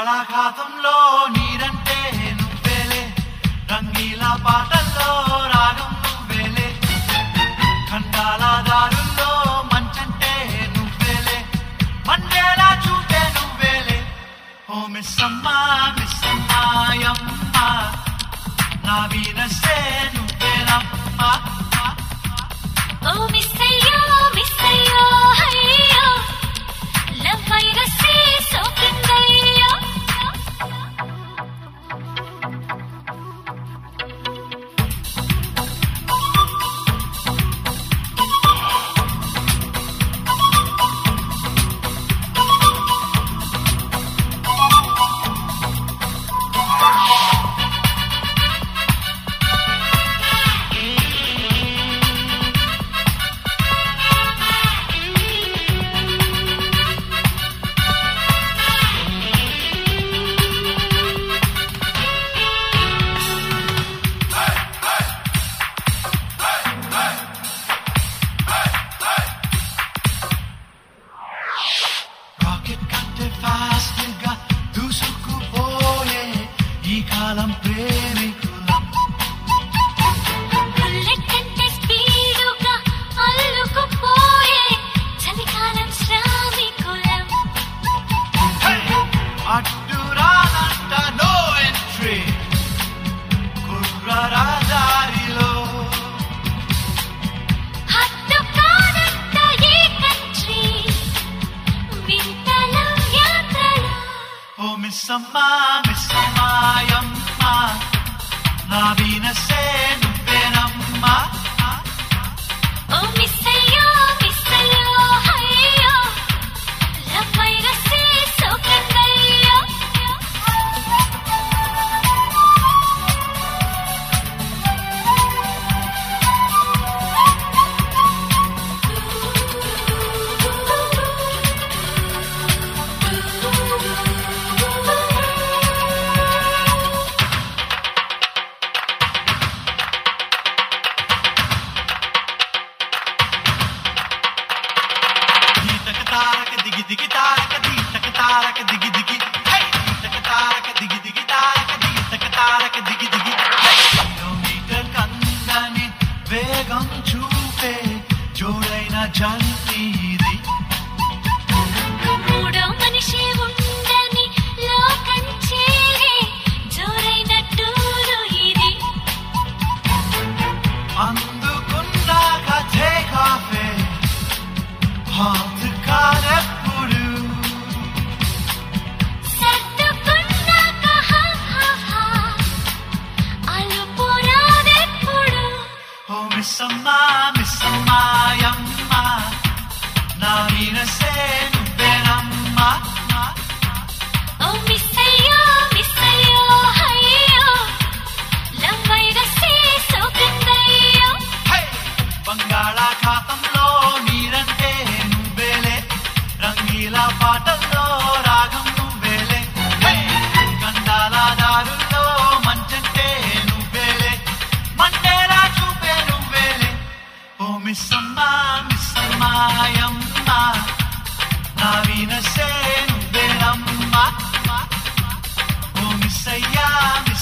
బంగాళాఖాతంలో నీరంటే నువ్వేలే, రంగీలా పాటల్లో రాగం నువ్వేలే, ఖండాల దారుల్లో మంచంటే నువ్వేలే, మండేలా చూపే నువ్వేలే. ఓ మిస్సమ్మా మిస్సమ్మాయమ్మ, నా వీనసే నువ్వేనమ్మా. ఓ మిస్సయ్యో మిస్సయ్యో హయ్యో, లవ్ వైరసే సోకిందయ్యో. ఫాస్ట్గా దూసుకుపోయే ఈ కాలం ప్రేమికులం, బుల్లెట్ కంటే స్పీడుగా అల్లుకుపోయే చలికాలం శ్రామికులం. అడ్డురానంట నో ఎంట్రీ కుర్రరా దారిలో, హద్దు కాదంట ఈ కంట్రీ వింతల యాత్రలో. ఓ మిస్సమ్మా మిస్సమ్మాయమ్మ, నా వీనసే నువ్వేనమ్మా. ఓ మిస్సయ్యో మిస్సయ్యో హయ్యో, లవ్ వైరసే సోకిందయ్యో. తారక దిగి దిగి తారక దీతక తారక దిగి దిగి, దీతక తారక దిగి దిగి తారక దీతక తారక దిగి దిగి. కిలోమీటర్ కందని వేగం చూపే జోడైన జంతి ఇది, మూడో మనిషి ఉండని లోకం చేరే జోరైన టూరు ఇది. అందుకున్నాక టేక్ ఆఫే హాట్ కారెప్పుడు, సర్దుకున్నాక హా హా హా అలుపు రాదెప్పుడు. ఓ మిస్సమ్మా మిస్సమ్మాయమ్మ, నా వీనసే నువ్వేనమ్మా. ఓ మిస్సయ్యో మిస్సయ్యో హయ్యో, లవ్ వైరసే సోకిందయ్యో. బంగాళాఖాతంలో నీరంటే నువ్వేలే, రంగీలా పాటల్లో రాగం నువ్వేలే, గండాల దారుల్లో మంచంటే నువ్వేలే, మండేలా చూపే నువ్వేలే. ఓ మిస్సమ్మా మిస్సమ్మాయమ్మ, నా వీనసే నువ్వేనమ్మా. ఓ మిస్సయ్యా మిస్